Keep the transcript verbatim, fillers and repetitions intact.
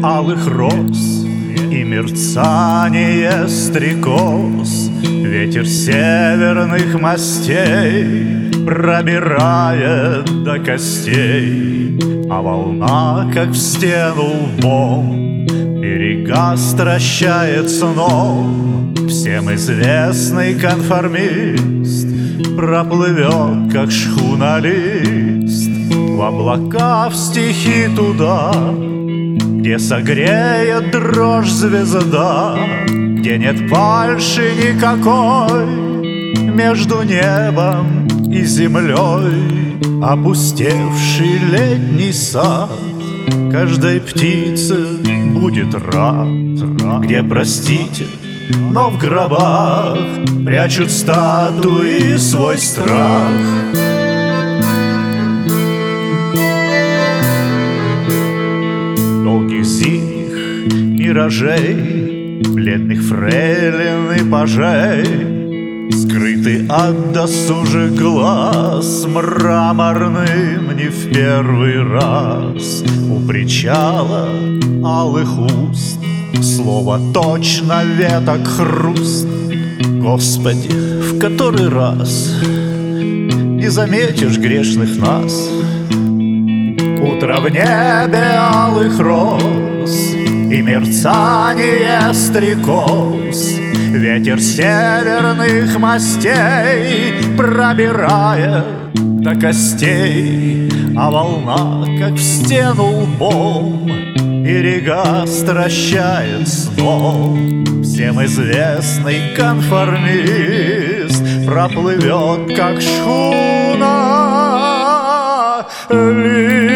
алых роз и мерцание стрекоз. Ветер северных мастей пробирает до костей, а волна, как в стену лбом, берега стращает сном. Всем известный конформист проплывет, как шхуна-лист, в облака, в стихи туда, где согреет дрожь звезда, где нет фальши никакой между небом и землей. Опустевший летний сад каждой птице будет рад, где, простите, но в гробах прячут статуи свой страх. Долгих зимних миражей, бледных фрейлин и пажей, скрытый от досужих глаз мраморным не в первый раз. У причала алых уст слово точно веток хруст. Господи, в который раз не заметишь грешных нас? Утро в небе алых роз и мерцание стрекоз. Ветер северных мастей пробирает до костей, а волна, как в стену лбом, берега стращает сном. Всем известный конформист проплывет, как шхуна-лист.